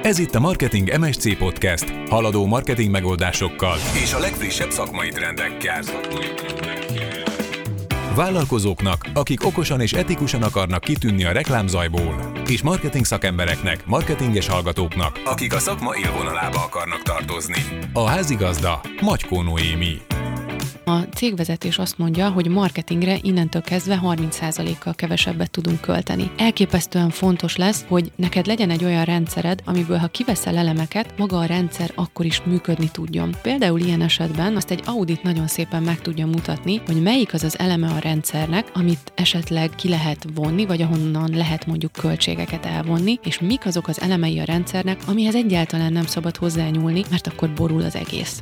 Ez itt a Marketing MSC Podcast, haladó marketing megoldásokkal és a legfrissebb szakmai trendekkel. Vállalkozóknak, akik okosan és etikusan akarnak kitűnni a reklámzajból, és marketing szakembereknek, marketinges hallgatóknak, akik a szakma élvonalába akarnak tartozni. A házigazda Magykó Noémi. A cégvezetés azt mondja, hogy marketingre innentől kezdve 30%-kal kevesebbet tudunk költeni. Elképesztően fontos lesz, hogy neked legyen egy olyan rendszered, amiből ha kiveszel elemeket, maga a rendszer akkor is működni tudjon. Például ilyen esetben azt egy audit nagyon szépen meg tudja mutatni, hogy melyik az az eleme a rendszernek, amit esetleg ki lehet vonni, vagy ahonnan lehet mondjuk költségeket elvonni, és mik azok az elemei a rendszernek, amihez egyáltalán nem szabad hozzányúlni, mert akkor borul az egész.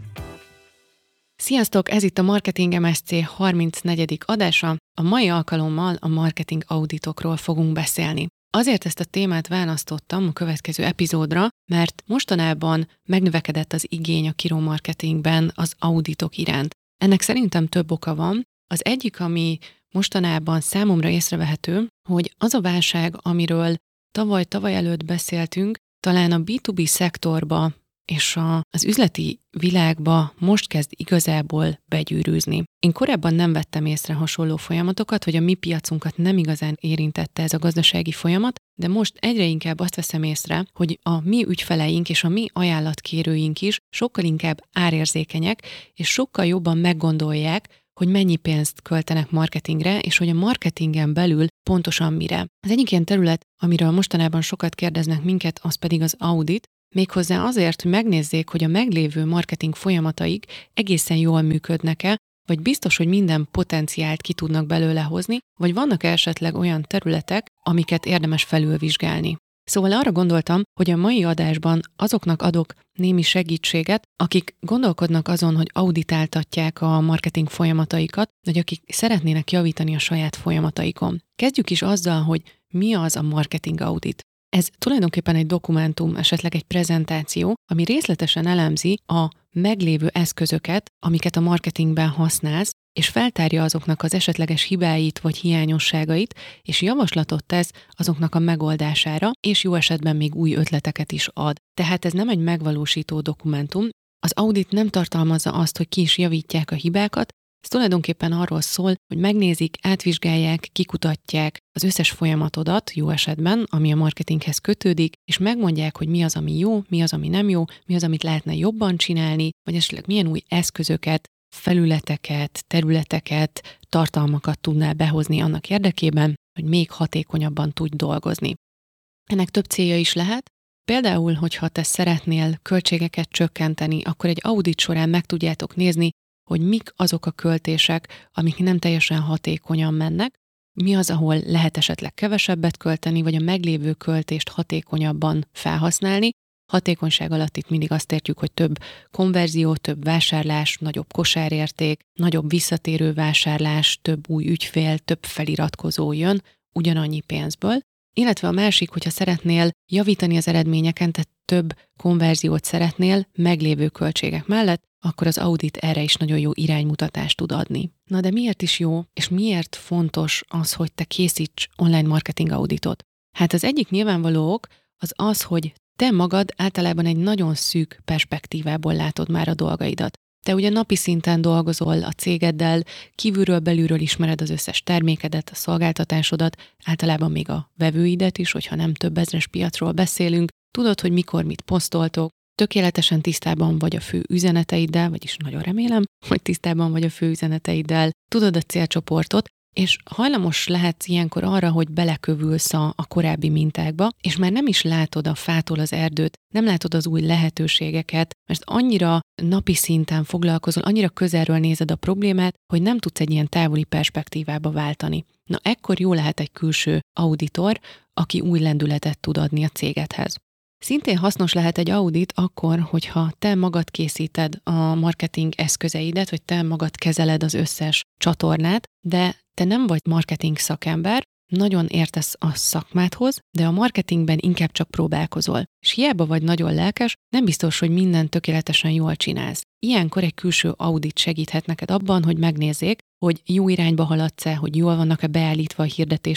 Sziasztok! Ez itt a Marketing MSC 34. adása. A mai alkalommal a marketing auditokról fogunk beszélni. Azért ezt a témát választottam a következő epizódra, mert mostanában megnövekedett az igény a kiromarketingben az auditok iránt. Ennek szerintem több oka van. Az egyik, ami mostanában számomra észrevehető, hogy az a válság, amiről tavaly előtt beszéltünk, talán a B2B szektorba és az üzleti világba most kezd igazából begyűrűzni. Én korábban nem vettem észre hasonló folyamatokat, vagy a mi piacunkat nem igazán érintette ez a gazdasági folyamat, de most egyre inkább azt veszem észre, hogy a mi ügyfeleink és a mi ajánlatkérőink is sokkal inkább árérzékenyek, és sokkal jobban meggondolják, hogy mennyi pénzt költenek marketingre, és hogy a marketingen belül pontosan mire. Az egyik ilyen terület, amiről mostanában sokat kérdeznek minket, az pedig az audit, méghozzá azért, hogy megnézzék, hogy a meglévő marketing folyamataik egészen jól működnek-e, vagy biztos, hogy minden potenciált ki tudnak belőle hozni, vagy vannak esetleg olyan területek, amiket érdemes felülvizsgálni. Szóval arra gondoltam, hogy a mai adásban azoknak adok némi segítséget, akik gondolkodnak azon, hogy auditáltatják a marketing folyamataikat, vagy akik szeretnének javítani a saját folyamataikon. Kezdjük is azzal, hogy mi az a marketing audit. Ez tulajdonképpen egy dokumentum, esetleg egy prezentáció, ami részletesen elemzi a meglévő eszközöket, amiket a marketingben használsz, és feltárja azoknak az esetleges hibáit vagy hiányosságait, és javaslatot tesz azoknak a megoldására, és jó esetben még új ötleteket is ad. Tehát ez nem egy megvalósító dokumentum. Az audit nem tartalmazza azt, hogy ki is javítják a hibákat, ez tulajdonképpen arról szól, hogy megnézik, átvizsgálják, kikutatják az összes folyamatodat jó esetben, ami a marketinghez kötődik, és megmondják, hogy mi az, ami jó, mi az, ami nem jó, mi az, amit lehetne jobban csinálni, vagy esetleg milyen új eszközöket, felületeket, területeket, tartalmakat tudnál behozni annak érdekében, hogy még hatékonyabban tudj dolgozni. Ennek több célja is lehet. Például, hogyha te szeretnél költségeket csökkenteni, akkor egy audit során meg tudjátok nézni, hogy mik azok a költések, amik nem teljesen hatékonyan mennek, mi az, ahol lehet esetleg kevesebbet költeni, vagy a meglévő költést hatékonyabban felhasználni. Hatékonyság alatt itt mindig azt értjük, hogy több konverzió, több vásárlás, nagyobb kosárérték, nagyobb visszatérő vásárlás, több új ügyfél, több feliratkozó jön ugyanannyi pénzből. Illetve a másik, hogyha szeretnél javítani az eredményeken, tehát több konverziót szeretnél meglévő költségek mellett, akkor az audit erre is nagyon jó iránymutatást tud adni. Na de miért is jó, és miért fontos az, hogy te készíts online marketing auditot? Hát az egyik nyilvánvaló ok az, hogy te magad általában egy nagyon szűk perspektívából látod már a dolgaidat. Te ugye napi szinten dolgozol a cégeddel, kívülről belülről ismered az összes termékedet, a szolgáltatásodat, általában még a vevőidet is, hogyha nem több ezres piacról beszélünk, tudod, hogy mikor mit posztoltok, tökéletesen tisztában vagy a fő üzeneteiddel, vagyis nagyon remélem, hogy tisztában vagy a fő üzeneteiddel, tudod a célcsoportot, és hajlamos lehetsz ilyenkor arra, hogy belekövülsz a korábbi mintákba, és már nem is látod a fától az erdőt, nem látod az új lehetőségeket, mert annyira napi szinten foglalkozol, annyira közelről nézed a problémát, hogy nem tudsz egy ilyen távoli perspektívába váltani. Na ekkor jó lehet egy külső auditor, aki új lendületet tud adni a cégedhez. Szintén hasznos lehet egy audit akkor, hogyha te magad készíted a marketing eszközeidet, vagy te magad kezeled az összes csatornát, de te nem vagy marketing szakember, nagyon értesz a szakmádhoz, de a marketingben inkább csak próbálkozol. És hiába vagy nagyon lelkes, nem biztos, hogy mindent tökéletesen jól csinálsz. Ilyenkor egy külső audit segíthet neked abban, hogy megnézzék, hogy jó irányba haladsz-e, hogy jól vannak-e beállítva a hirdetéseid,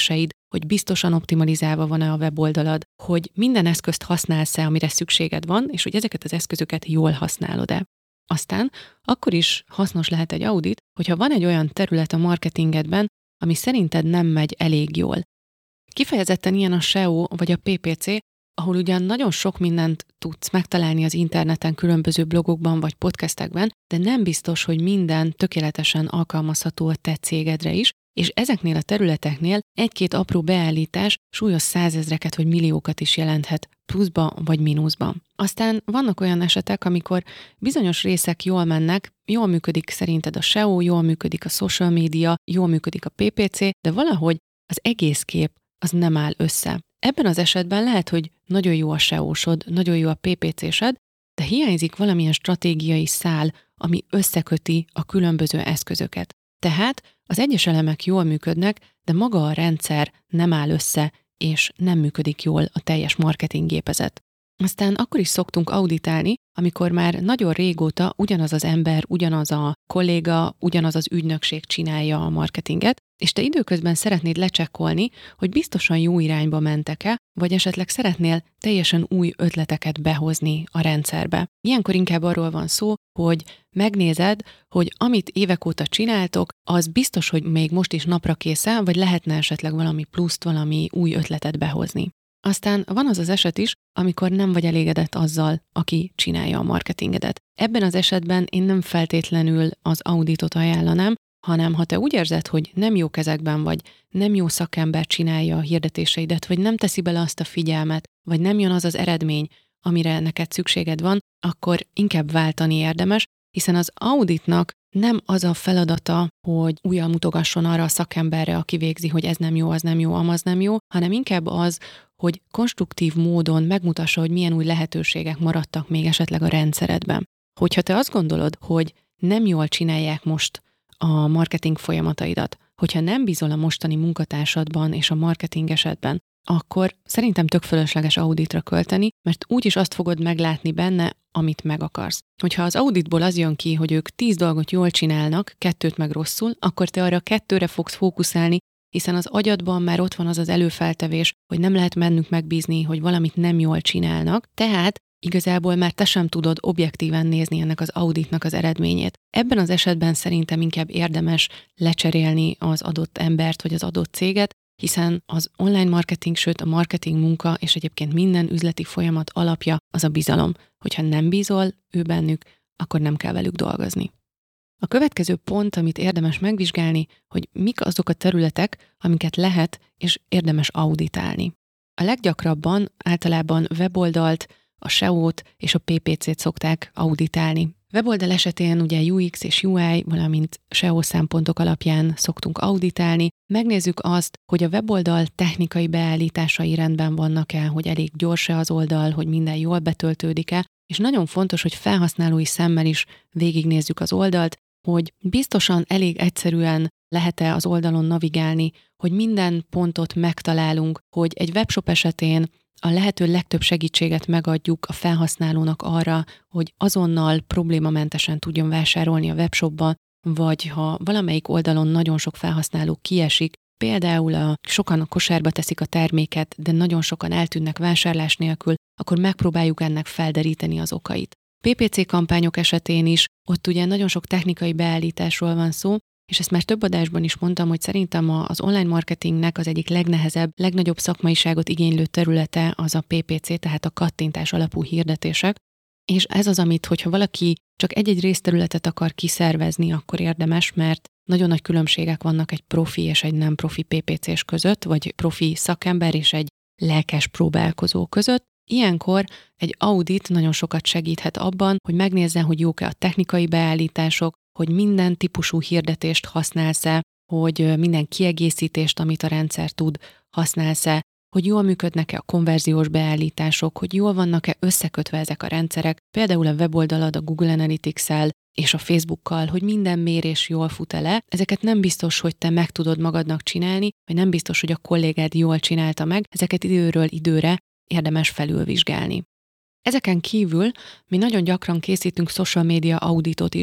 hogy biztosan optimalizálva van-e a weboldalad, hogy minden eszközt használsz-e, amire szükséged van, és hogy ezeket az eszközöket jól használod-e. Aztán akkor is hasznos lehet egy audit, hogyha van egy olyan terület a marketingedben, ami szerinted nem megy elég jól. Kifejezetten ilyen a SEO vagy a PPC, ahol ugyan nagyon sok mindent tudsz megtalálni az interneten különböző blogokban vagy podcastekben, de nem biztos, hogy minden tökéletesen alkalmazható a te cégedre is, és ezeknél a területeknél egy-két apró beállítás súlyos százezreket vagy milliókat is jelenthet, pluszba vagy mínuszba. Aztán vannak olyan esetek, amikor bizonyos részek jól mennek, jól működik szerinted a SEO, jól működik a social media, jól működik a PPC, de valahogy az egész kép az nem áll össze. Ebben az esetben lehet, hogy nagyon jó a SEO-sod, nagyon jó a PPC-sed, de hiányzik valamilyen stratégiai szál, ami összeköti a különböző eszközöket. Tehát az egyes elemek jól működnek, de maga a rendszer nem áll össze, és nem működik jól a teljes marketinggépezet. Aztán akkor is szoktunk auditálni, amikor már nagyon régóta ugyanaz az ember, ugyanaz a kolléga, ugyanaz az ügynökség csinálja a marketinget, és te időközben szeretnéd lecsekkolni, hogy biztosan jó irányba mentek-e, vagy esetleg szeretnél teljesen új ötleteket behozni a rendszerbe. Ilyenkor inkább arról van szó, hogy megnézed, hogy amit évek óta csináltok, az biztos, hogy még most is napra készen, vagy lehetne esetleg valami pluszt, valami új ötletet behozni. Aztán van az az eset is, amikor nem vagy elégedett azzal, aki csinálja a marketingedet. Ebben az esetben én nem feltétlenül az auditot ajánlanám, hanem ha te úgy érzed, hogy nem jó kezekben vagy, nem jó szakember csinálja a hirdetéseidet, vagy nem teszi bele azt a figyelmet, vagy nem jön az az eredmény, amire neked szükséged van, akkor inkább váltani érdemes, hiszen az auditnak nem az a feladata, hogy újjal mutogasson arra a szakemberre, aki végzi, hogy ez nem jó, az nem jó, amaz nem jó, hanem inkább az, hogy konstruktív módon megmutassa, hogy milyen új lehetőségek maradtak még esetleg a rendszeredben. Hogyha te azt gondolod, hogy nem jól csinálják most a marketing folyamataidat, hogyha nem bízol a mostani munkatársadban és a marketing esetben, akkor szerintem tök fölösleges auditra költeni, mert úgyis azt fogod meglátni benne, amit meg akarsz. Hogyha az auditból az jön ki, hogy ők 10 dolgot jól csinálnak, 2 meg rosszul, akkor te arra 2-re fogsz fókuszálni, hiszen az agyadban már ott van az az előfeltevés, hogy nem lehet bennük megbízni, hogy valamit nem jól csinálnak, tehát igazából már te sem tudod objektíven nézni ennek az auditnak az eredményét. Ebben az esetben szerintem inkább érdemes lecserélni az adott embert vagy az adott céget, hiszen az online marketing, sőt a marketing munka és egyébként minden üzleti folyamat alapja az a bizalom. Hogyha nem bízol ő bennük, akkor nem kell velük dolgozni. A következő pont, amit érdemes megvizsgálni, hogy mik azok a területek, amiket lehet és érdemes auditálni. A leggyakrabban általában weboldalt, a SEO-t és a PPC-t szokták auditálni. Weboldal esetén ugye UX és UI, valamint SEO szempontok alapján szoktunk auditálni. Megnézzük azt, hogy a weboldal technikai beállításai rendben vannak-e, hogy elég gyors-e az oldal, hogy minden jól betöltődik-e, és nagyon fontos, hogy felhasználói szemmel is végignézzük az oldalt, hogy biztosan elég egyszerűen lehet-e az oldalon navigálni, hogy minden pontot megtalálunk, hogy egy webshop esetén a lehető legtöbb segítséget megadjuk a felhasználónak arra, hogy azonnal problémamentesen tudjon vásárolni a webshopba, vagy ha valamelyik oldalon nagyon sok felhasználó kiesik, például sokan a kosárba teszik a terméket, de nagyon sokan eltűnnek vásárlás nélkül, akkor megpróbáljuk ennek felderíteni az okait. PPC kampányok esetén is, ott ugye nagyon sok technikai beállításról van szó, és ezt már több adásban is mondtam, hogy szerintem az online marketingnek az egyik legnehezebb, legnagyobb szakmaiságot igénylő területe az a PPC, tehát a kattintás alapú hirdetések, és ez az, amit, hogyha valaki csak egy-egy részterületet akar kiszervezni, akkor érdemes, mert nagyon nagy különbségek vannak egy profi és egy nem profi PPC-s között, vagy profi szakember és egy lelkes próbálkozó között. Ilyenkor egy audit nagyon sokat segíthet abban, hogy megnézzen, hogy jók-e a technikai beállítások, hogy minden típusú hirdetést használsz-e, hogy minden kiegészítést, amit a rendszer tud, használsz-e, hogy jól működnek-e a konverziós beállítások, hogy jól vannak-e összekötve ezek a rendszerek, például a weboldalad a Google Analytics-el és a Facebookkal, hogy minden mérés jól fut-e le. Ezeket nem biztos, hogy te meg tudod magadnak csinálni, vagy nem biztos, hogy a kollégád jól csinálta meg, ezeket időről időre érdemes felülvizsgálni. Ezeken kívül mi nagyon gyakran készítünk social media auditot is.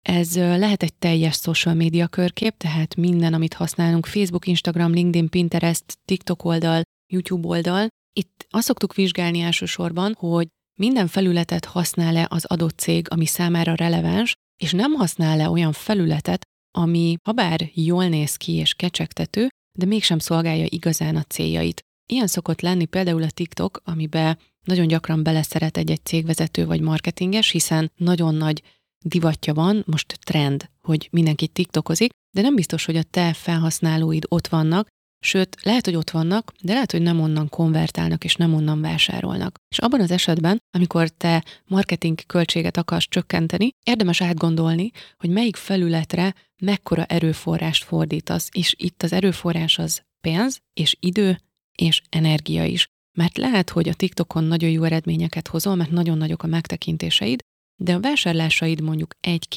Ez lehet egy teljes social media körkép, tehát minden, amit használunk, Facebook, Instagram, LinkedIn, Pinterest, TikTok oldal, YouTube oldal. Itt azt szoktuk vizsgálni elsősorban, hogy minden felületet használ-e az adott cég, ami számára releváns, és nem használ-e olyan felületet, ami habár jól néz ki és kecsegtető, de mégsem szolgálja igazán a céljait. Ilyen szokott lenni például a TikTok, amiben nagyon gyakran beleszeret egy cégvezető vagy marketinges, hiszen nagyon nagy divatja van, most trend, hogy mindenki TikTokozik, de nem biztos, hogy a te felhasználóid ott vannak, sőt, lehet, hogy ott vannak, de lehet, hogy nem onnan konvertálnak és nem onnan vásárolnak. És abban az esetben, amikor te marketing költséget akarsz csökkenteni, érdemes átgondolni, hogy melyik felületre mekkora erőforrást fordítasz, és itt az erőforrás az pénz és idő és energia is. Mert lehet, hogy a TikTokon nagyon jó eredményeket hozol, mert nagyon nagyok a megtekintéseid, de a vásárlásaid mondjuk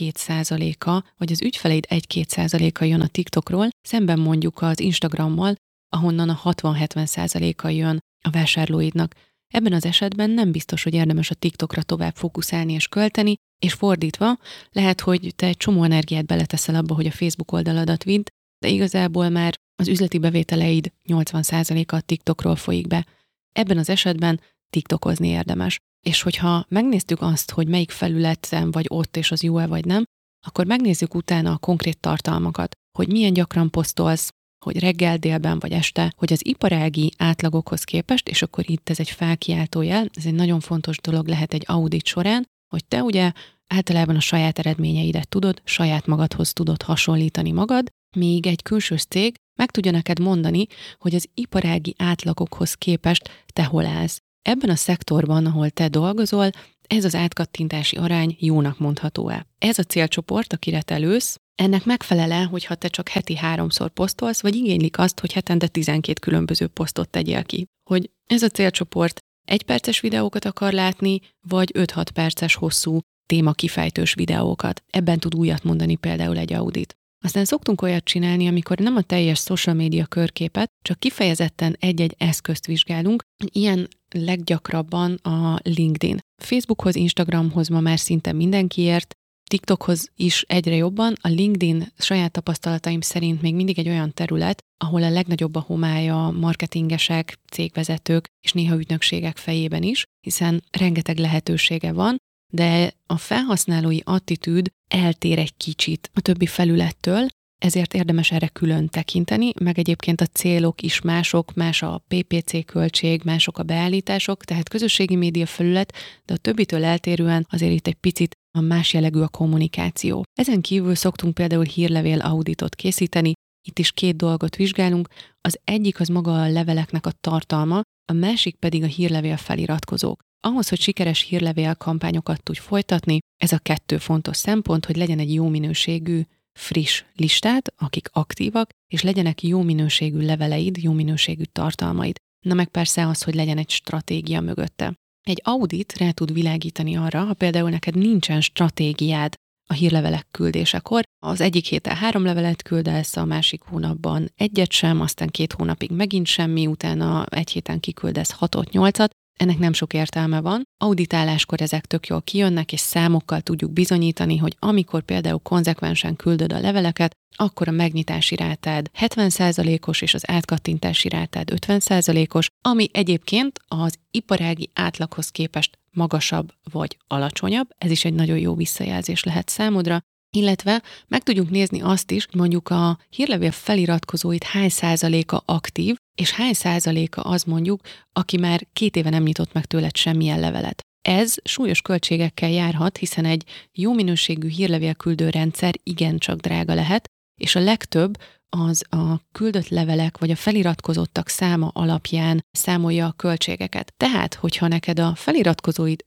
1-2%, vagy az ügyfeleid 1-2% jön a TikTokról, szemben mondjuk az Instagrammal, ahonnan a 60-70% jön a vásárlóidnak. Ebben az esetben nem biztos, hogy érdemes a TikTokra tovább fókuszálni és költeni, és fordítva, lehet, hogy te egy csomó energiát beleteszel abba, hogy a Facebook oldaladat vidd, de igazából már az üzleti bevételeid 80%-a a TikTokról folyik be. Ebben az esetben TikTokozni érdemes. És hogyha megnéztük azt, hogy melyik felületen vagy ott, és az jó-e vagy nem, akkor megnézzük utána a konkrét tartalmakat, hogy milyen gyakran posztolsz, hogy reggel, délben vagy este, hogy az iparági átlagokhoz képest, és akkor itt ez egy felkiáltójel, ez egy nagyon fontos dolog lehet egy audit során, hogy te ugye általában a saját eredményeidet tudod, saját magadhoz tudod hasonlítani magad, míg egy külsős cég meg tudja neked mondani, hogy az iparági átlagokhoz képest te hol állsz. Ebben a szektorban, ahol te dolgozol, ez az átkattintási arány jónak mondható el. Ez a célcsoport, akire te lősz, ennek megfelel-e, hogyha te csak heti 3-szor posztolsz, vagy igénylik azt, hogy hetente 12 különböző posztot tegyél ki. Hogy ez a célcsoport 1 perces videókat akar látni, vagy 5-6 perces hosszú témakifejtős videókat. Ebben tud újat mondani például egy audit. Aztán szoktunk olyat csinálni, amikor nem a teljes social media körképet, csak kifejezetten egy-egy eszközt vizsgálunk. Ilyen leggyakrabban a LinkedIn. Facebookhoz, Instagramhoz ma már szinte mindenki ért, TikTokhoz is egyre jobban. A LinkedIn saját tapasztalataim szerint még mindig egy olyan terület, ahol a legnagyobb a homály a marketingesek, cégvezetők és néha ügynökségek fejében is, hiszen rengeteg lehetősége van, de a felhasználói attitűd eltér egy kicsit a többi felülettől, ezért érdemes erre külön tekinteni, meg egyébként a célok is mások, más a PPC költség, mások a beállítások, tehát közösségi média felület, de a többitől eltérően azért itt egy picit a más jellegű a kommunikáció. Ezen kívül szoktunk például hírlevél auditot készíteni, itt is 2 dolgot vizsgálunk, az egyik az maga a leveleknek a tartalma, a másik pedig a hírlevél feliratkozók. Ahhoz, hogy sikeres hírlevél kampányokat tudj folytatni, ez a 2 fontos szempont, hogy legyen egy jó minőségű, friss listát, akik aktívak, és legyenek jó minőségű leveleid, jó minőségű tartalmaid. Na meg persze az, hogy legyen egy stratégia mögötte. Egy audit rá tud világítani arra, ha például neked nincsen stratégiád a hírlevelek küldésekor, az egyik héten 3 levelet küldesz, a másik hónapban 1 sem, aztán 2 hónapig megint semmi, utána 1 héten kiküldesz 6-8-at, ennek nem sok értelme van. Auditáláskor ezek tök jól kijönnek, és számokkal tudjuk bizonyítani, hogy amikor például konzekvensen küldöd a leveleket, akkor a megnyitási rátád 70%-os, és az átkattintási rátád 50%-os, ami egyébként az iparági átlaghoz képest magasabb vagy alacsonyabb. Ez is egy nagyon jó visszajelzés lehet számodra. Illetve meg tudjuk nézni azt is, mondjuk a hírlevél feliratkozóit hány százaléka aktív, és hány százaléka az mondjuk, aki már 2 éve nem nyitott meg tőled semmilyen levelet. Ez súlyos költségekkel járhat, hiszen egy jó minőségű hírlevélküldő rendszer igencsak drága lehet, és a legtöbb az a küldött levelek vagy a feliratkozottak száma alapján számolja a költségeket. Tehát, hogyha neked a feliratkozóid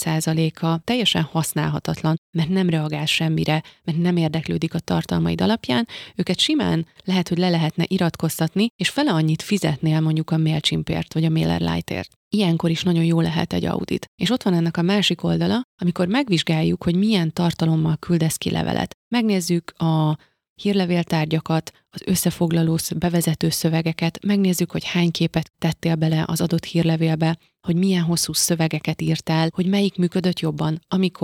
50%-a teljesen használhatatlan, mert nem reagál semmire, mert nem érdeklődik a tartalmaid alapján, őket simán lehet, hogy le lehetne iratkoztatni, és fele annyit fizetnél mondjuk a MailChimpért vagy a MailerLite-ért. Ilyenkor is nagyon jó lehet egy audit. És ott van ennek a másik oldala, amikor megvizsgáljuk, hogy milyen tartalommal küldesz ki levelet. Megnézzük a hírlevéltárgyakat, az összefoglaló bevezető szövegeket, megnézzük, hogy hány képet tettél bele az adott hírlevélbe, hogy milyen hosszú szövegeket írtál, hogy melyik működött jobban, amikor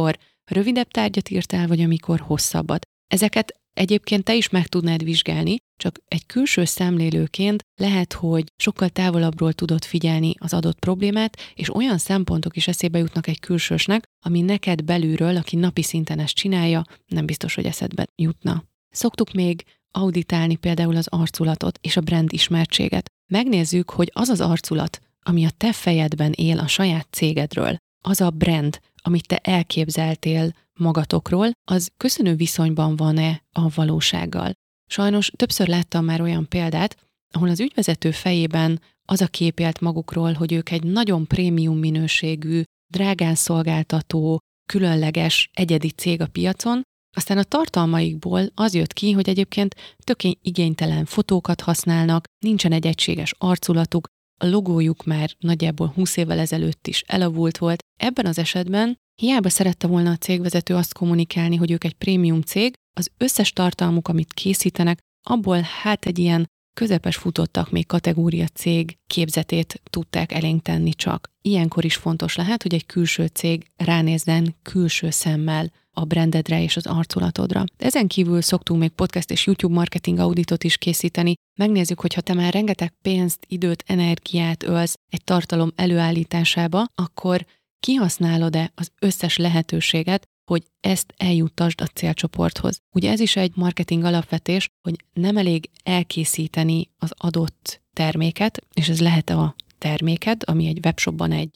rövidebb tárgyat írtál, vagy amikor hosszabbat. Ezeket egyébként te is meg tudnád vizsgálni, csak egy külső szemlélőként lehet, hogy sokkal távolabbról tudod figyelni az adott problémát, és olyan szempontok is eszébe jutnak egy külsősnek, ami neked belülről, aki napi szinten ezt csinálja, nem biztos, hogy eszedbe jutna. Szoktuk még auditálni például az arculatot és a brand ismertséget. Megnézzük, hogy az az arculat, ami a te fejedben él a saját cégedről, az a brand, amit te elképzeltél magatokról, az köszönő viszonyban van-e a valósággal. Sajnos többször láttam már olyan példát, ahol az ügyvezető fejében az a kép élt magukról, hogy ők egy nagyon prémium minőségű, drágán szolgáltató, különleges, egyedi cég a piacon, aztán a tartalmaikból az jött ki, hogy egyébként tök igénytelen fotókat használnak, nincsen egy egységes arculatuk, a logójuk már nagyjából 20 évvel ezelőtt is elavult volt. Ebben az esetben hiába szerette volna a cégvezető azt kommunikálni, hogy ők egy prémium cég, az összes tartalmuk, amit készítenek, abból egy ilyen közepes futottak még kategória cég képzetét tudták elénk tenni csak. Ilyenkor is fontos lehet, hogy egy külső cég ránézzen külső szemmel a brandedre és az arculatodra. De ezen kívül szoktunk még podcast és YouTube marketing auditot is készíteni. Megnézzük, hogy ha te már rengeteg pénzt, időt, energiát ölsz egy tartalom előállításába, akkor kihasználod-e az összes lehetőséget, hogy ezt eljuttasd a célcsoporthoz. Ugye ez is egy marketing alapvetés, hogy nem elég elkészíteni az adott terméket, és ez lehet a terméked, ami egy webshopban egy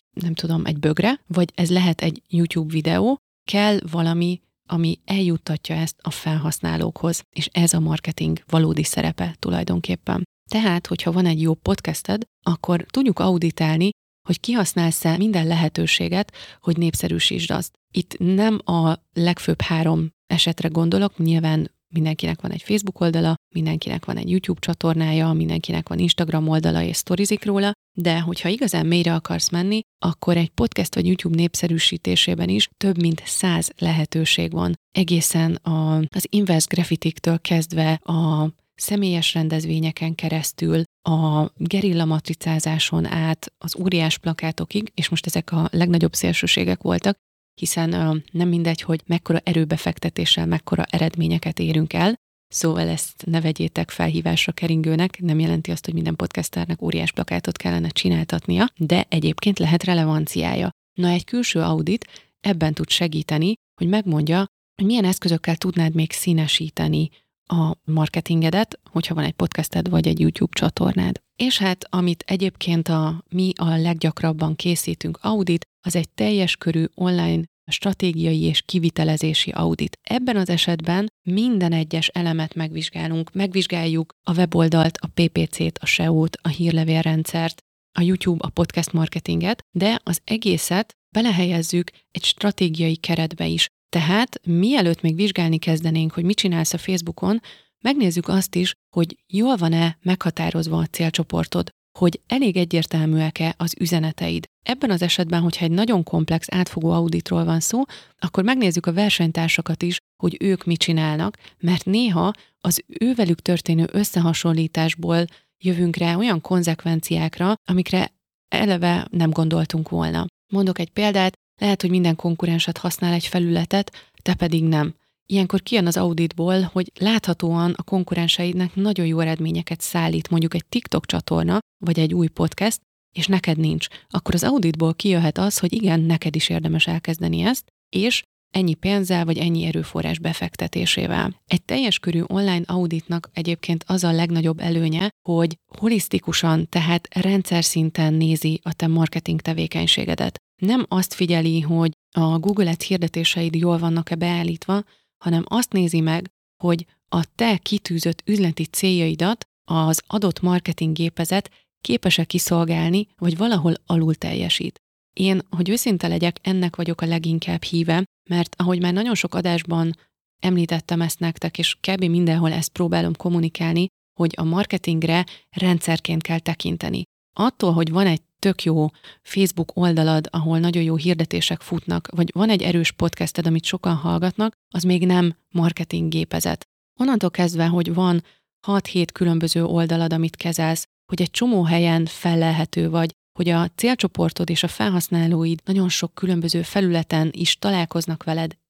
bögre, vagy ez lehet egy YouTube videó, kell valami, ami eljuttatja ezt a felhasználókhoz, és ez a marketing valódi szerepe tulajdonképpen. Tehát, hogyha van egy jó podcasted, akkor tudjuk auditálni, hogy kihasználsz-e minden lehetőséget, hogy népszerűsítsd azt. Itt nem a legfőbb 3 esetre gondolok, nyilván mindenkinek van egy Facebook oldala, mindenkinek van egy YouTube csatornája, mindenkinek van Instagram oldala és sztorizik róla, de hogyha igazán mélyre akarsz menni, akkor egy podcast vagy YouTube népszerűsítésében is több mint 100 lehetőség van. Egészen az inverse graffitiktől kezdve a személyes rendezvényeken keresztül, a gerilla matricázáson át, az óriás plakátokig, és most ezek a legnagyobb szélsőségek voltak, hiszen nem mindegy, hogy mekkora erőbefektetéssel, mekkora eredményeket érünk el, szóval ezt ne vegyétek felhívásra keringőnek, nem jelenti azt, hogy minden podcasternek óriás plakátot kellene csináltatnia, de egyébként lehet relevanciája. Na, egy külső audit ebben tud segíteni, hogy megmondja, hogy milyen eszközökkel tudnád még színesíteni a marketingedet, hogyha van egy podcasted vagy egy YouTube csatornád. És amit egyébként mi a leggyakrabban készítünk audit, az egy teljes körű online stratégiai és kivitelezési audit. Ebben az esetben minden egyes elemet megvizsgáljuk a weboldalt, a PPC-t, a SEO-t, a hírlevélrendszert, a YouTube, a podcast marketinget, de az egészet belehelyezzük egy stratégiai keretbe is. Tehát mielőtt még vizsgálni kezdenénk, hogy mit csinálsz a Facebookon, megnézzük azt is, hogy jól van-e meghatározva a célcsoportod, hogy elég egyértelműek-e az üzeneteid. Ebben az esetben, hogyha egy nagyon komplex, átfogó auditról van szó, akkor megnézzük a versenytársakat is, hogy ők mit csinálnak, mert néha az ővelük történő összehasonlításból jövünk rá olyan konzekvenciákra, amikre eleve nem gondoltunk volna. Mondok egy példát, lehet, hogy minden konkurensed használ egy felületet, te pedig nem. Ilyenkor kijön az auditból, hogy láthatóan a konkurenseidnek nagyon jó eredményeket szállít, mondjuk egy TikTok csatorna, vagy egy új podcast, és neked nincs. Akkor az auditból kijöhet az, hogy igen, neked is érdemes elkezdeni ezt, és ennyi pénzzel, vagy ennyi erőforrás befektetésével. Egy teljes körű online auditnak egyébként az a legnagyobb előnye, hogy holisztikusan, tehát rendszer szinten nézi a te marketing tevékenységedet. Nem azt figyeli, hogy a Google Ads hirdetéseid jól vannak-e beállítva, hanem azt nézi meg, hogy a te kitűzött üzleti céljaidat az adott marketing gépezet képes-e kiszolgálni, vagy valahol alul teljesít. Én, hogy őszinte legyek, ennek vagyok a leginkább híve, mert ahogy már nagyon sok adásban említettem ezt nektek, és kb. Mindenhol ezt próbálom kommunikálni, hogy a marketingre rendszerként kell tekinteni. Attól, hogy van egy tök jó Facebook oldalad, ahol nagyon jó hirdetések futnak, vagy van egy erős podcasted, amit sokan hallgatnak, az még nem marketing gépezet. Onnantól kezdve, hogy van 6-7 különböző oldalad, amit kezelsz, hogy egy csomó helyen fellelhető vagy, hogy a célcsoportod és a felhasználóid nagyon sok különböző felületen is találkoznak veled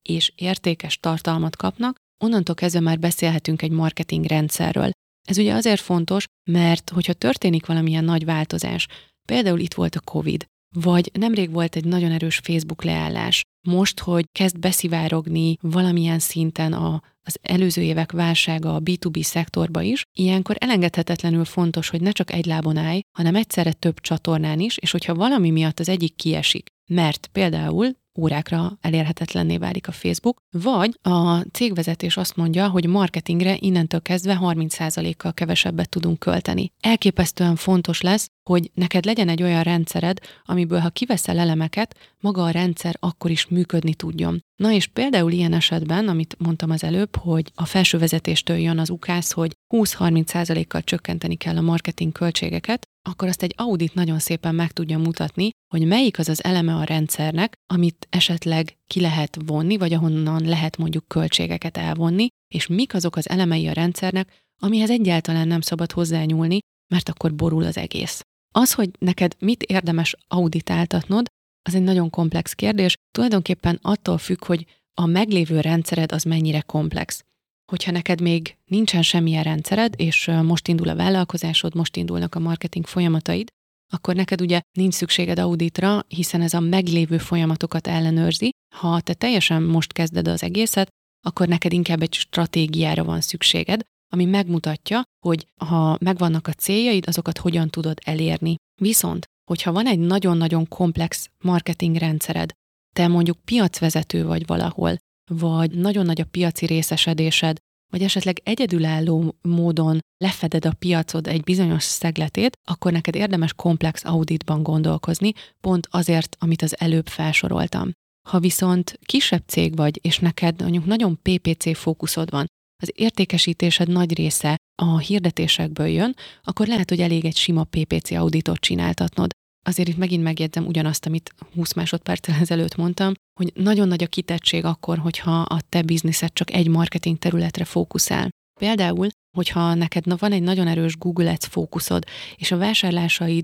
és értékes tartalmat kapnak, onnantól kezdve már beszélhetünk egy marketing rendszerről. Ez ugye azért fontos, mert hogyha történik valamilyen nagy változás, például itt volt a Covid, vagy nemrég volt egy nagyon erős Facebook leállás, most, hogy kezd beszivárogni valamilyen szinten az előző évek válsága a B2B szektorba is, ilyenkor elengedhetetlenül fontos, hogy ne csak egy lábon állj, hanem egyszerre több csatornán is, és hogyha valami miatt az egyik kiesik, mert például órákra elérhetetlenné válik a Facebook, vagy a cégvezetés azt mondja, hogy marketingre innentől kezdve 30%-kal kevesebbet tudunk költeni. Elképesztően fontos lesz, hogy neked legyen egy olyan rendszered, amiből ha kiveszel elemeket, maga a rendszer akkor is működni tudjon. Na és például ilyen esetben, amit mondtam az előbb, hogy a felső vezetéstől jön az ukász, hogy 20-30%-kal csökkenteni kell a marketing költségeket, akkor azt egy audit nagyon szépen meg tudja mutatni, hogy melyik az az eleme a rendszernek, amit esetleg ki lehet vonni, vagy ahonnan lehet mondjuk költségeket elvonni, és mik azok az elemei a rendszernek, amihez egyáltalán nem szabad hozzányúlni, mert akkor borul az egész. Az, hogy neked mit érdemes auditáltatnod, az egy nagyon komplex kérdés, tulajdonképpen attól függ, hogy a meglévő rendszered az mennyire komplex. Hogyha neked még nincsen semmilyen rendszered, és most indul a vállalkozásod, most indulnak a marketing folyamataid, akkor neked ugye nincs szükséged auditra, hiszen ez a meglévő folyamatokat ellenőrzi. Ha te teljesen most kezded az egészet, akkor neked inkább egy stratégiára van szükséged, ami megmutatja, hogy ha megvannak a céljaid, azokat hogyan tudod elérni. Viszont, hogyha van egy nagyon-nagyon komplex marketing rendszered, te mondjuk piacvezető vagy valahol, vagy nagyon nagy a piaci részesedésed, vagy esetleg egyedülálló módon lefeded a piacod egy bizonyos szegletét, akkor neked érdemes komplex auditban gondolkozni, pont azért, amit az előbb felsoroltam. Ha viszont kisebb cég vagy, és neked mondjuk nagyon PPC fókuszod van, az értékesítésed nagy része a hirdetésekből jön, akkor lehet, hogy elég egy sima PPC auditot csináltatnod. Azért itt megint megjegyzem ugyanazt, amit 20 másodperccel ezelőtt mondtam, hogy nagyon nagy a kitettség akkor, hogyha a te bizniszed csak egy marketing területre fókuszál. Például, hogyha neked van egy nagyon erős Google Ads fókuszod, és a vásárlásaid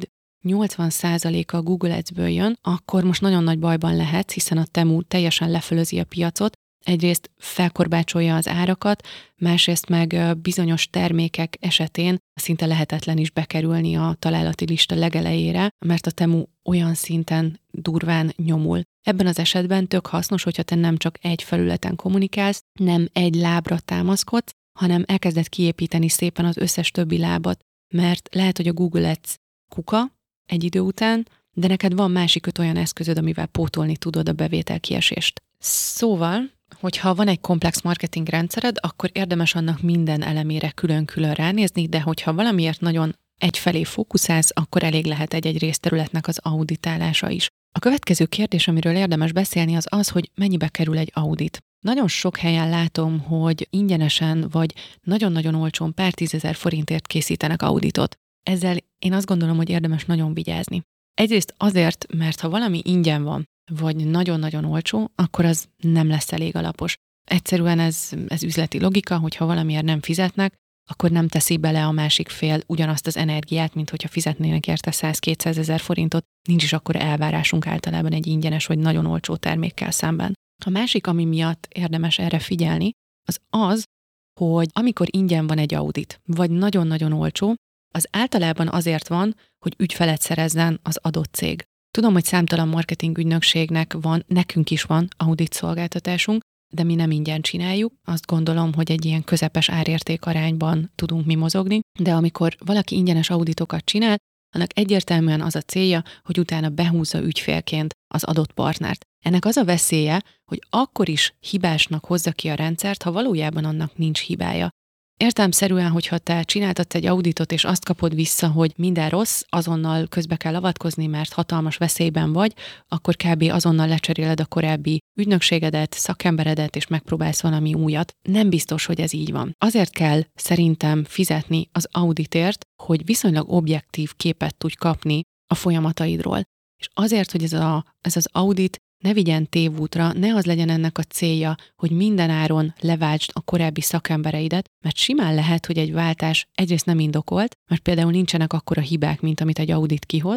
80%-a Google Ads-ből jön, akkor most nagyon nagy bajban lehetsz, hiszen a Temu teljesen lefölözi a piacot, egyrészt felkorbácsolja az árakat, másrészt meg bizonyos termékek esetén szinte lehetetlen is bekerülni a találati lista legelejére, mert a Temu olyan szinten durván nyomul. Ebben az esetben tök hasznos, hogyha te nem csak egy felületen kommunikálsz, nem egy lábra támaszkodsz, hanem elkezded kiépíteni szépen az összes többi lábat, mert lehet, hogy a Google Ads kuka egy idő után, de neked van másik 5 olyan eszközöd, amivel pótolni tudod a bevételkiesést. Szóval, hogyha van egy komplex marketing rendszered, akkor érdemes annak minden elemére külön-külön ránézni, de hogyha valamiért nagyon egyfelé fókuszálsz, akkor elég lehet egy-egy részterületnek az auditálása is. A következő kérdés, amiről érdemes beszélni, az az, hogy mennyibe kerül egy audit. Nagyon sok helyen látom, hogy ingyenesen vagy nagyon-nagyon olcsón pár 10 000 forintért készítenek auditot. Ezzel én azt gondolom, hogy érdemes nagyon vigyázni. Egyrészt azért, mert ha valami ingyen van, vagy nagyon-nagyon olcsó, akkor az nem lesz elég alapos. Egyszerűen ez üzleti logika, hogyha valamiért nem fizetnek, akkor nem teszi bele a másik fél ugyanazt az energiát, mint hogyha fizetnének érte 100-200 000 forintot, nincs is akkor elvárásunk általában egy ingyenes vagy nagyon olcsó termékkel szemben. A másik, ami miatt érdemes erre figyelni, az, hogy amikor ingyen van egy audit, vagy nagyon-nagyon olcsó, az általában azért van, hogy ügyfelet szerezzen az adott cég. Tudom, hogy számtalan marketing ügynökségnek van, nekünk is van audit szolgáltatásunk, de mi nem ingyen csináljuk. Azt gondolom, hogy egy ilyen közepes árérték arányban tudunk mi mozogni, de amikor valaki ingyenes auditokat csinál, annak egyértelműen az a célja, hogy utána behúzza ügyfélként az adott partnert. Ennek az a veszélye, hogy akkor is hibásnak hozza ki a rendszert, ha valójában annak nincs hibája. Értelemszerűen, hogyha te csináltatsz egy auditot, és azt kapod vissza, hogy minden rossz, azonnal közbe kell avatkozni, mert hatalmas veszélyben vagy, akkor kb. Azonnal lecseréled a korábbi ügynökségedet, szakemberedet, és megpróbálsz valami újat. Nem biztos, hogy ez így van. Azért kell szerintem fizetni az auditért, hogy viszonylag objektív képet tudj kapni a folyamataidról. És azért, hogy ez az audit ne vigyen tévútra, ne az legyen ennek a célja, hogy minden áron leváltsd a korábbi szakembereidet, mert simán lehet, hogy egy váltás egyrészt nem indokolt, mert például nincsenek akkora hibák, mint amit egy audit kihoz,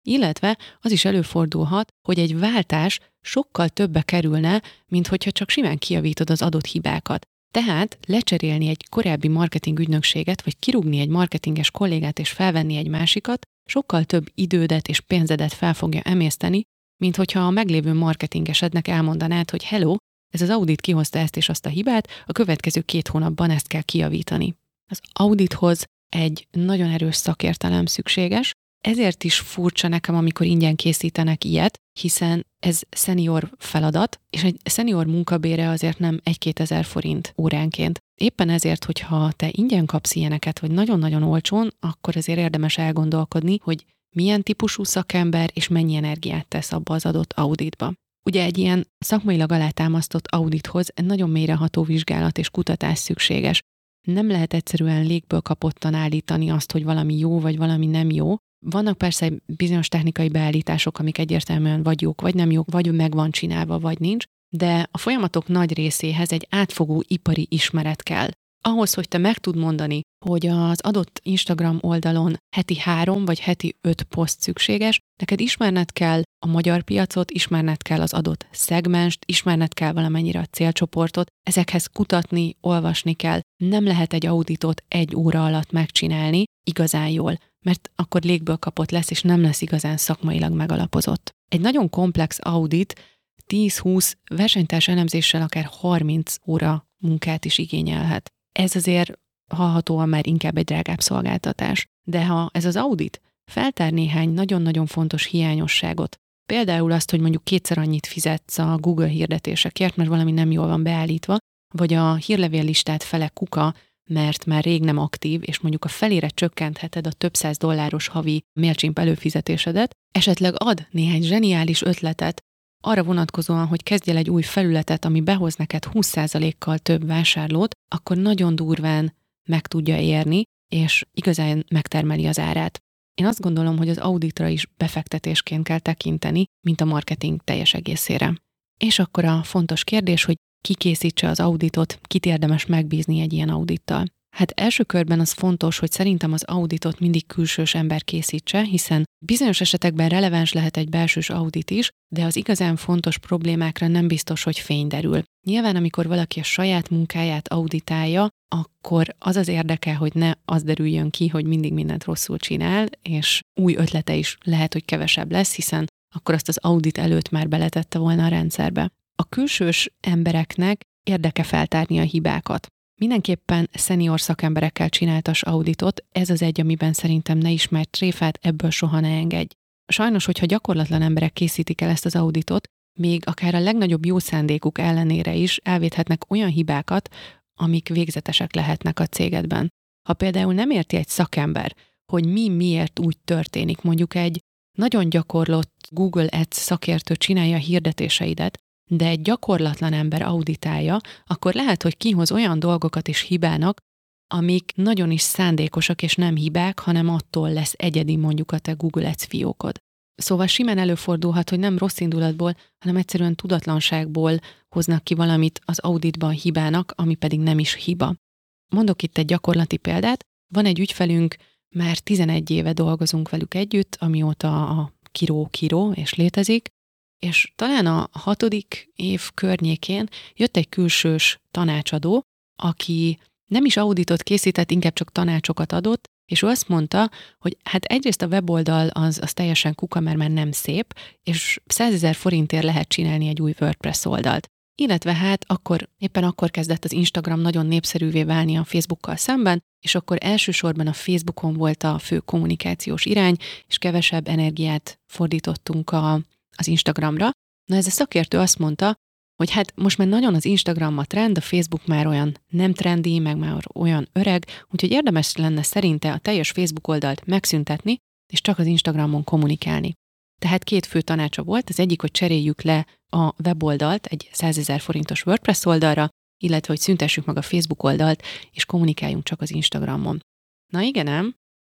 illetve az is előfordulhat, hogy egy váltás sokkal többe kerülne, mint hogyha csak simán kijavítod az adott hibákat. Tehát lecserélni egy korábbi marketing ügynökséget, vagy kirúgni egy marketinges kollégát és felvenni egy másikat, sokkal több idődet és pénzedet fel fogja emészteni, mint hogyha a meglévő marketingesednek elmondanád, hogy hello, ez az audit kihozta ezt és azt a hibát, a következő 2 hónapban ezt kell kijavítani. Az audithoz egy nagyon erős szakértelem szükséges, ezért is furcsa nekem, amikor ingyen készítenek ilyet, hiszen ez szenior feladat, és egy szenior munkabére azért nem 1-2 ezer forint óránként. Éppen ezért, hogyha te ingyen kapsz ilyeneket, vagy nagyon-nagyon olcsón, akkor azért érdemes elgondolkodni, hogy milyen típusú szakember és mennyi energiát tesz abba az adott auditba. Ugye egy ilyen szakmailag alátámasztott audithoz egy nagyon mélyreható vizsgálat és kutatás szükséges. Nem lehet egyszerűen légből kapottan állítani azt, hogy valami jó vagy valami nem jó. Vannak persze bizonyos technikai beállítások, amik egyértelműen vagy jók, vagy nem jók, vagy meg van csinálva, vagy nincs, de a folyamatok nagy részéhez egy átfogó ipari ismeret kell. Ahhoz, hogy te meg tud mondani, hogy az adott Instagram oldalon heti 3 vagy heti 5 poszt szükséges, neked ismerned kell a magyar piacot, ismerned kell az adott szegmenst, ismerned kell valamennyire a célcsoportot, ezekhez kutatni, olvasni kell. Nem lehet egy auditot 1 óra alatt megcsinálni igazán jól, mert akkor légből kapott lesz, és nem lesz igazán szakmailag megalapozott. Egy nagyon komplex audit 10-20 versenytárs elemzéssel akár 30 óra munkát is igényelhet. Ez azért hallhatóan már inkább egy drágább szolgáltatás. De ha ez az audit feltár néhány nagyon-nagyon fontos hiányosságot, például azt, hogy mondjuk 2-szer annyit fizetsz a Google hirdetésekért, mert valami nem jól van beállítva, vagy a hírlevél listát fele kuka, mert már rég nem aktív, és mondjuk a felére csökkentheted a több száz dolláros havi Mailchimp előfizetésedet, esetleg ad néhány zseniális ötletet arra vonatkozóan, hogy kezdj el egy új felületet, ami behoz neked 20%-kal több vásárlót, akkor nagyon durván meg tudja érni, és igazán megtermeli az árát. Én azt gondolom, hogy az auditra is befektetésként kell tekinteni, mint a marketing teljes egészére. És akkor a fontos kérdés, hogy ki készítse az auditot, kit érdemes megbízni egy ilyen audittal. Hát első körben az fontos, hogy szerintem az auditot mindig külsős ember készítse, hiszen bizonyos esetekben releváns lehet egy belsős audit is, de az igazán fontos problémákra nem biztos, hogy fény derül. Nyilván, amikor valaki a saját munkáját auditálja, akkor az az érdeke, hogy ne az derüljön ki, hogy mindig mindent rosszul csinál, és új ötlete is lehet, hogy kevesebb lesz, hiszen akkor azt az audit előtt már beletette volna a rendszerbe. A külsős embereknek érdeke feltárni a hibákat. Mindenképpen szenior szakemberekkel csináltas auditot, ez az egy, amiben szerintem ne ismerj tréfát, ebből soha ne engedj. Sajnos, hogyha gyakorlatlan emberek készítik el ezt az auditot, még akár a legnagyobb jó szándékuk ellenére is elvéthetnek olyan hibákat, amik végzetesek lehetnek a cégedben. Ha például nem érti egy szakember, hogy miért úgy történik, mondjuk egy nagyon gyakorlott Google Ads szakértő csinálja a hirdetéseidet, de egy gyakorlatlan ember auditálja, akkor lehet, hogy kihoz olyan dolgokat is hibának, amik nagyon is szándékosak és nem hibák, hanem attól lesz egyedi mondjuk a te Google Ads fiókod. Szóval simán előfordulhat, hogy nem rossz indulatból, hanem egyszerűen tudatlanságból hoznak ki valamit az auditban hibának, ami pedig nem is hiba. Mondok itt egy gyakorlati példát. Van egy ügyfelünk, már 11 éve dolgozunk velük együtt, amióta a Kiro és létezik, és talán a 6. év környékén jött egy külsős tanácsadó, aki nem is auditot készített, inkább csak tanácsokat adott, és ő azt mondta, hogy hát egyrészt a weboldal az teljesen kuka, mert már nem szép, és 100 000 forintért lehet csinálni egy új WordPress oldalt. Illetve hát éppen akkor kezdett az Instagram nagyon népszerűvé válni a Facebookkal szemben, és akkor elsősorban a Facebookon volt a fő kommunikációs irány, és kevesebb energiát fordítottunk az Instagramra. Na ez a szakértő azt mondta, hogy hát most már nagyon az Instagram a trend, a Facebook már olyan nem trendi, meg már olyan öreg, úgyhogy érdemes lenne szerinte a teljes Facebook oldalt megszüntetni, és csak az Instagramon kommunikálni. Tehát 2 fő tanácsa volt, az egyik, hogy cseréljük le a weboldalt egy 100 000 forintos WordPress oldalra, illetve hogy szüntessük meg a Facebook oldalt, és kommunikáljunk csak az Instagramon. Na igen ám,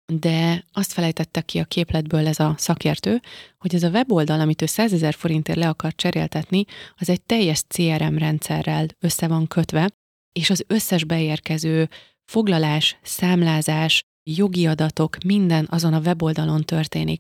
de azt felejtette ki a képletből ez a szakértő, hogy ez a weboldal, amit ő 100 000 forintért le akar cseréltetni, az egy teljes CRM rendszerrel össze van kötve, és az összes beérkező foglalás, számlázás, jogi adatok, minden azon a weboldalon történik.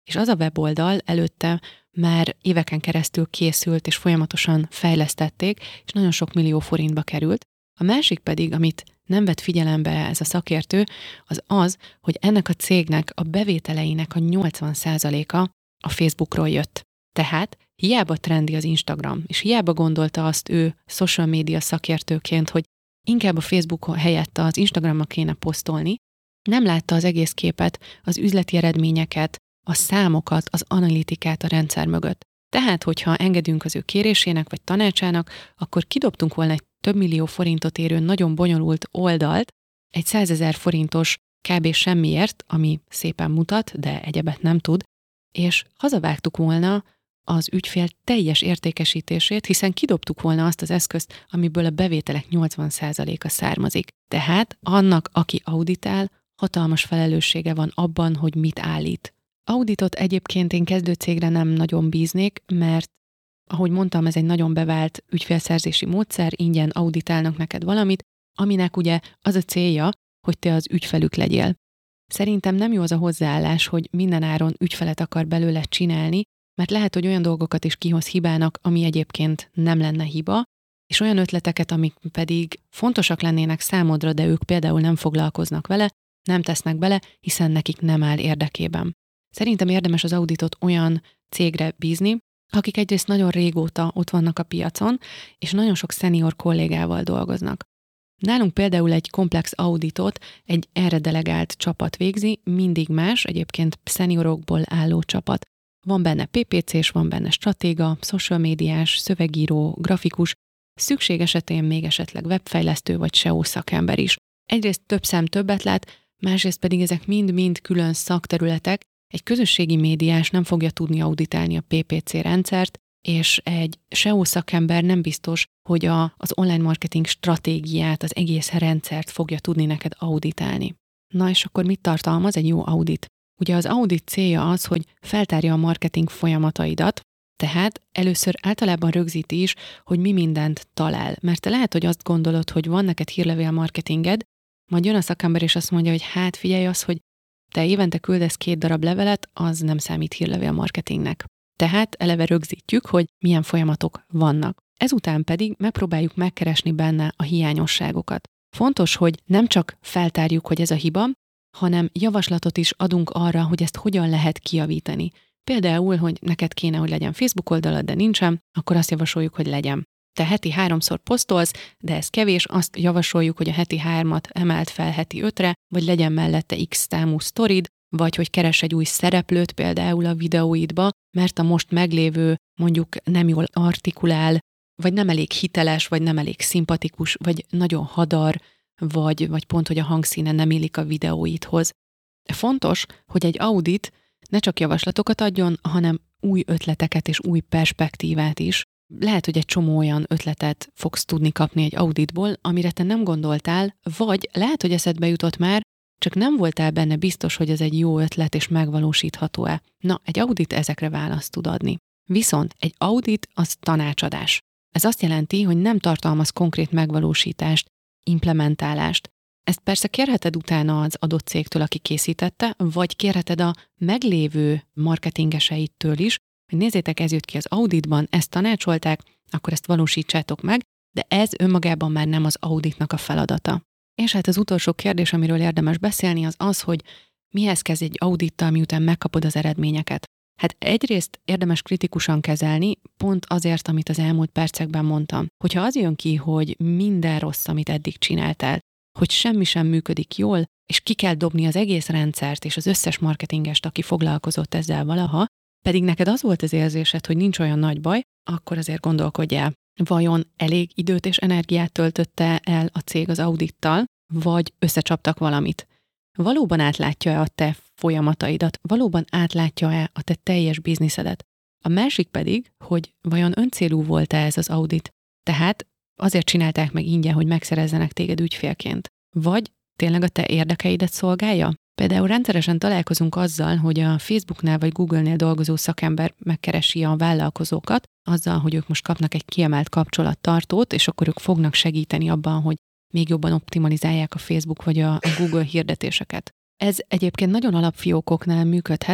és az a weboldal előtte már éveken keresztül készült, és folyamatosan fejlesztették, és nagyon sok millió forintba került. A másik pedig, amit nem vett figyelembe ez a szakértő, az, hogy ennek a cégnek a bevételeinek a 80%-a a Facebookról jött. Tehát hiába trendi az Instagram, és hiába gondolta azt ő social media szakértőként, hogy inkább a Facebook helyett az Instagramra kéne posztolni, nem látta az egész képet, az üzleti eredményeket, a számokat, az analitikát a rendszer mögött. Tehát, hogyha engedünk az ő kérésének vagy tanácsának, akkor kidobtunk volna egy több millió forintot érő nagyon bonyolult oldalt, egy 100 000 forintos kb. Semmiért, ami szépen mutat, de egyebet nem tud, és hazavágtuk volna az ügyfél teljes értékesítését, hiszen kidobtuk volna azt az eszközt, amiből a bevételek 80%-a származik. Tehát annak, aki auditál, hatalmas felelőssége van abban, hogy mit állít. Auditot egyébként én kezdőcégre nem nagyon bíznék, mert ahogy mondtam, ez egy nagyon bevált ügyfélszerzési módszer, ingyen auditálnak neked valamit, aminek ugye az a célja, hogy te az ügyfelük legyél. Szerintem nem jó az a hozzáállás, hogy minden áron ügyfelet akar belőle csinálni, mert lehet, hogy olyan dolgokat is kihoz hibának, ami egyébként nem lenne hiba, és olyan ötleteket, amik pedig fontosak lennének számodra, de ők például nem foglalkoznak vele, nem tesznek bele, hiszen nekik nem áll érdekében. Szerintem érdemes az auditot olyan cégre bízni, akik egyrészt nagyon régóta ott vannak a piacon, és nagyon sok szenior kollégával dolgoznak. Nálunk például egy komplex auditot egy erre delegált csapat végzi, mindig más, egyébként szeniorokból álló csapat. Van benne PPC-s, van benne stratéga, social médiás, szövegíró, grafikus, szükség esetén még esetleg webfejlesztő vagy SEO szakember is. Egyrészt több szem többet lát, másrészt pedig ezek mind-mind külön szakterületek. Egy közösségi médiás nem fogja tudni auditálni a PPC rendszert, és egy SEO szakember nem biztos, hogy az online marketing stratégiát, az egész rendszert fogja tudni neked auditálni. Na és akkor mit tartalmaz egy jó audit? Ugye az audit célja az, hogy feltárja a marketing folyamataidat, tehát először általában rögzíti is, hogy mi mindent talál. Mert te lehet, hogy azt gondolod, hogy van neked hírlevél marketinged, majd jön a szakember és azt mondja, hogy hát figyelj, az, hogy te évente küldesz 2 darab levelet, az nem számít hírlevél marketingnek. Tehát eleve rögzítjük, hogy milyen folyamatok vannak. Ezután pedig megpróbáljuk megkeresni benne a hiányosságokat. Fontos, hogy nem csak feltárjuk, hogy ez a hiba, hanem javaslatot is adunk arra, hogy ezt hogyan lehet kijavítani. Például, hogy neked kéne, hogy legyen Facebook oldalad, de nincsen, akkor azt javasoljuk, hogy legyen. Te heti 3-szor posztolsz, de ez kevés, azt javasoljuk, hogy a heti 3-at emelt fel heti 5-re, vagy legyen mellette X számú sztorid, vagy hogy keres egy új szereplőt például a videóidba, mert a most meglévő mondjuk nem jól artikulál, vagy nem elég hiteles, vagy nem elég szimpatikus, vagy nagyon hadar, vagy pont, hogy a hangszíne nem illik a videóidhoz. Fontos, hogy egy audit ne csak javaslatokat adjon, hanem új ötleteket és új perspektívát is. Lehet, hogy egy csomó olyan ötletet fogsz tudni kapni egy auditból, amire te nem gondoltál, vagy lehet, hogy eszedbe jutott már, csak nem voltál benne biztos, hogy ez egy jó ötlet és megvalósítható-e. Na, egy audit ezekre választ tud adni. Viszont egy audit az tanácsadás. Ez azt jelenti, hogy nem tartalmaz konkrét megvalósítást, implementálást. Ezt persze kérheted utána az adott cégtől, aki készítette, vagy kérheted a meglévő marketingeseitől is, hogy nézzétek, ez jött ki az auditban, ezt tanácsolták, akkor ezt valósítsátok meg, de ez önmagában már nem az auditnak a feladata. És hát az utolsó kérdés, amiről érdemes beszélni, az az, hogy mihez kezd egy audittal, miután megkapod az eredményeket. Hát egyrészt érdemes kritikusan kezelni, pont azért, amit az elmúlt percekben mondtam. Hogyha az jön ki, hogy minden rossz, amit eddig csináltál, hogy semmi sem működik jól, és ki kell dobni az egész rendszert és az összes marketingest, aki foglalkozott ezzel valaha, pedig neked az volt az érzésed, hogy nincs olyan nagy baj, akkor azért gondolkodj el. Vajon elég időt és energiát töltötte el a cég az audittal, vagy összecsaptak valamit? Valóban átlátja-e a te folyamataidat? Valóban átlátja-e a te teljes bizniszedet? A másik pedig, hogy vajon öncélú volt-e ez az audit? Tehát azért csinálták meg ingyen, hogy megszerezzenek téged ügyfélként. Vagy tényleg a te érdekeidet szolgálja? Például rendszeresen találkozunk azzal, hogy a Facebooknál vagy Google-nél dolgozó szakember megkeresi a vállalkozókat, azzal, hogy ők most kapnak egy kiemelt kapcsolattartót, és akkor ők fognak segíteni abban, hogy még jobban optimalizálják a Facebook vagy a Google hirdetéseket. Ez egyébként nagyon alapfiókoknál működhet,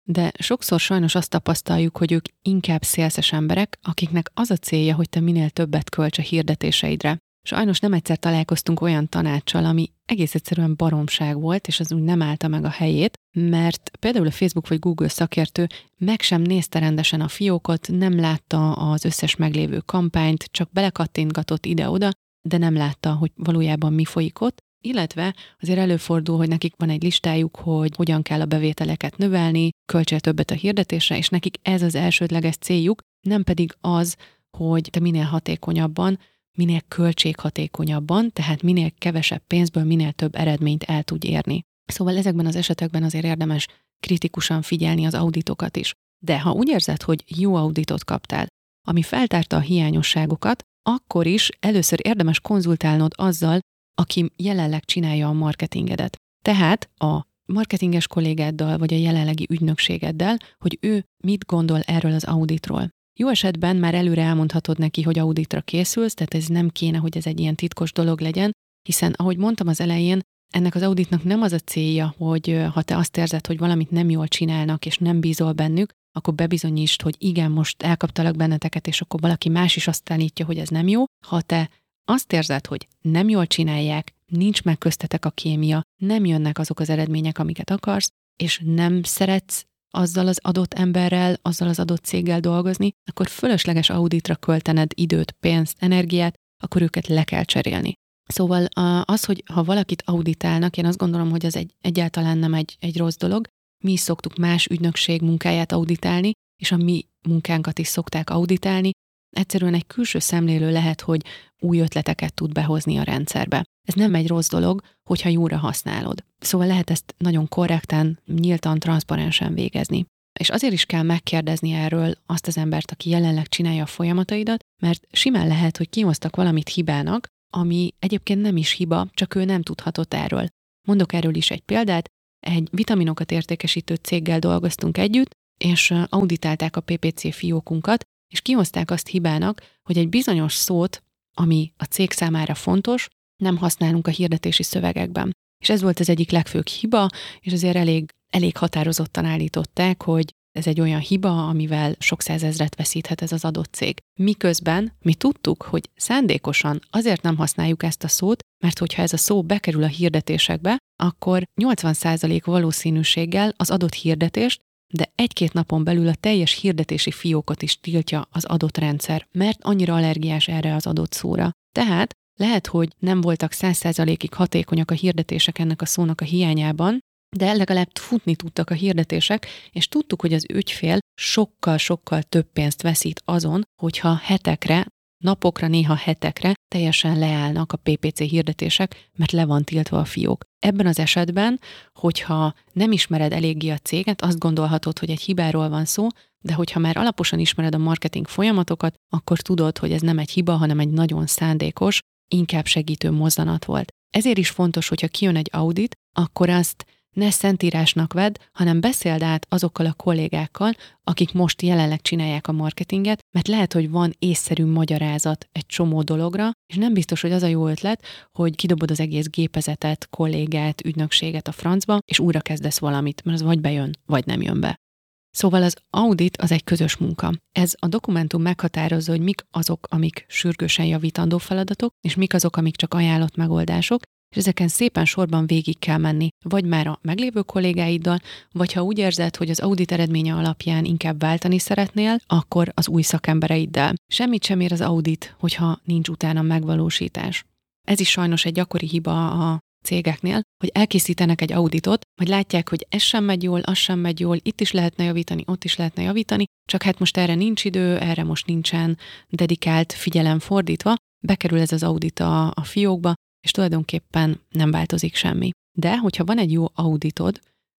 de sokszor sajnos azt tapasztaljuk, hogy ők inkább szélszes emberek, akiknek az a célja, hogy te minél többet költs a hirdetéseidre. Sajnos nem egyszer találkoztunk olyan tanáccsal, ami egész egyszerűen baromság volt, és az úgy nem állta meg a helyét, mert például a Facebook vagy Google szakértő meg sem nézte rendesen a fiókot, nem látta az összes meglévő kampányt, csak belekattintgatott ide-oda, de nem látta, hogy valójában mi folyik ott, illetve azért előfordul, hogy nekik van egy listájuk, hogy hogyan kell a bevételeket növelni, költsél többet a hirdetésre, és nekik ez az elsődleges céljuk, nem pedig az, hogy te minél hatékonyabban, minél költséghatékonyabban, tehát minél kevesebb pénzből minél több eredményt el tudj érni. Szóval ezekben az esetekben azért érdemes kritikusan figyelni az auditokat is. De ha úgy érzed, hogy jó auditot kaptál, ami feltárta a hiányosságokat, akkor is először érdemes konzultálnod azzal, aki jelenleg csinálja a marketingedet. Tehát a marketinges kollégáddal vagy a jelenlegi ügynökségeddel, hogy ő mit gondol erről az auditról. Jó esetben már előre elmondhatod neki, hogy auditra készülsz, tehát ez nem kéne, hogy ez egy ilyen titkos dolog legyen, hiszen ahogy mondtam az elején, ennek az auditnak nem az a célja, hogy ha te azt érzed, hogy valamit nem jól csinálnak, és nem bízol bennük, akkor bebizonyítsd, hogy igen, most elkaptalak benneteket, és akkor valaki más is azt állítja, hogy ez nem jó. Ha te azt érzed, hogy nem jól csinálják, nincs meg köztetek a kémia, nem jönnek azok az eredmények, amiket akarsz, és nem szeretsz azzal az adott emberrel, azzal az adott céggel dolgozni, akkor fölösleges auditra költened időt, pénzt, energiát, akkor őket le kell cserélni. Szóval az, hogy ha valakit auditálnak, én azt gondolom, hogy az egyáltalán nem egy rossz dolog. Mi is szoktuk más ügynökség munkáját auditálni, és a mi munkánkat is szokták auditálni. Egyszerűen egy külső szemlélő lehet, hogy új ötleteket tud behozni a rendszerbe. Ez nem egy rossz dolog, hogyha jóra használod. Szóval lehet ezt nagyon korrekten, nyíltan, transzparensen végezni. És azért is kell megkérdezni erről azt az embert, aki jelenleg csinálja a folyamataidat, mert simán lehet, hogy kihoztak valamit hibának, ami egyébként nem is hiba, csak ő nem tudhatott erről. Mondok erről is egy példát. Egy vitaminokat értékesítő céggel dolgoztunk együtt, és auditálták a PPC fiókunkat, és kihozták azt hibának, hogy egy bizonyos szót, ami a cég számára fontos, nem használunk a hirdetési szövegekben. És ez volt az egyik legfőbb hiba, és azért elég határozottan állították, hogy ez egy olyan hiba, amivel sok százezret veszíthet ez az adott cég. Miközben mi tudtuk, hogy szándékosan azért nem használjuk ezt a szót, mert hogyha ez a szó bekerül a hirdetésekbe, akkor 80% valószínűséggel az adott hirdetést, de 1-2 napon belül a teljes hirdetési fiókot is tiltja az adott rendszer, mert annyira allergiás erre az adott szóra. Tehát lehet, hogy nem voltak 100%-ig hatékonyak a hirdetések ennek a szónak a hiányában, de legalább futni tudtak a hirdetések, és tudtuk, hogy az ügyfél sokkal-sokkal több pénzt veszít azon, hogyha hetekre, napokra, néha hetekre teljesen leállnak a PPC hirdetések, mert le van tiltva a fiók. Ebben az esetben, hogyha nem ismered eléggé a céget, azt gondolhatod, hogy egy hibáról van szó, de hogyha már alaposan ismered a marketing folyamatokat, akkor tudod, hogy ez nem egy hiba, hanem egy nagyon szándékos, inkább segítő mozzanat volt. Ezért is fontos, hogyha kijön egy audit, akkor azt ne szentírásnak vedd, hanem beszéld át azokkal a kollégákkal, akik most jelenleg csinálják a marketinget, mert lehet, hogy van észszerű magyarázat egy csomó dologra, és nem biztos, hogy az a jó ötlet, hogy kidobod az egész gépezetet, kollégát, ügynökséget a francba, és újra kezdesz valamit, mert az vagy bejön, vagy nem jön be. Szóval az audit az egy közös munka. Ez a dokumentum meghatározza, hogy mik azok, amik sürgősen javítandó feladatok, és mik azok, amik csak ajánlott megoldások, és ezeken szépen sorban végig kell menni, vagy már a meglévő kollégáiddal, vagy ha úgy érzed, hogy az audit eredménye alapján inkább váltani szeretnél, akkor az új szakembereiddel. Semmit sem ér az audit, hogyha nincs utána megvalósítás. Ez is sajnos egy gyakori hiba a cégeknél, hogy elkészítenek egy auditot, vagy látják, hogy ez sem megy jól, az sem megy jól, itt is lehetne javítani, ott is lehetne javítani, csak hát most erre nincs idő, erre most nincsen dedikált figyelem fordítva, bekerül ez az audit a fiókba, és tulajdonképpen nem változik semmi. De, hogyha van egy jó auditod,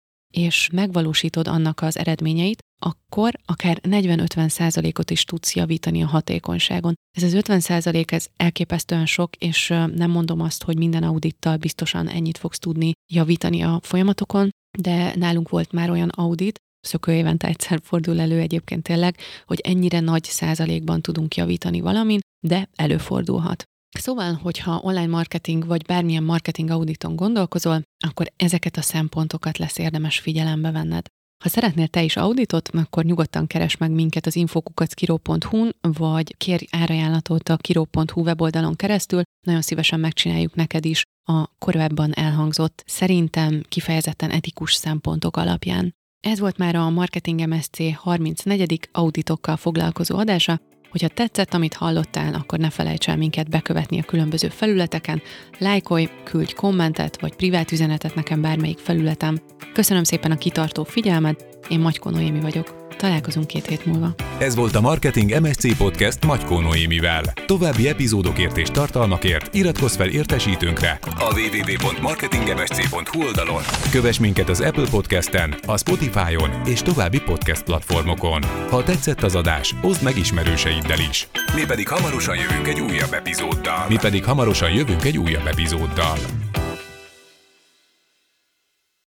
és megvalósítod annak az eredményeit, akkor akár 40-50%-ot is tudsz javítani a hatékonyságon. Ez az 50% ez elképesztően sok, és nem mondom azt, hogy minden audittal biztosan ennyit fogsz tudni javítani a folyamatokon, de nálunk volt már olyan audit, szökő évente egyszer fordul elő egyébként tényleg, hogy ennyire nagy százalékban tudunk javítani valamin, de előfordulhat. Szóval, hogyha online marketing vagy bármilyen marketing auditon gondolkozol, akkor ezeket a szempontokat lesz érdemes figyelembe venned. Ha szeretnél te is auditot, akkor nyugodtan keresd meg minket az info@kiro.hu-n, vagy kérj árajánlatot a kiro.hu weboldalon keresztül, nagyon szívesen megcsináljuk neked is a korábban elhangzott, szerintem kifejezetten etikus szempontok alapján. Ez volt már a Marketing MSC 34. auditokkal foglalkozó adása. Hogyha tetszett, amit hallottál, akkor ne felejts el minket bekövetni a különböző felületeken, lájkolj, küldj kommentet, vagy privát üzenetet nekem bármelyik felületen. Köszönöm szépen a kitartó figyelmed, én Magykó Noémi vagyok. Találkozunk 2 hét múlva. Ez volt a Marketing MSC Podcast Magykó Noémivel. További epizódokért és tartalmakért iratkozz fel értesítőnkre a www.marketingmsc.hu oldalon. Kövess minket az Apple Podcasten, a Spotify-on és további podcast platformokon. Ha tetszett az adás, oszd meg ismerőseiddel is. Mi pedig hamarosan jövünk egy újabb epizóddal.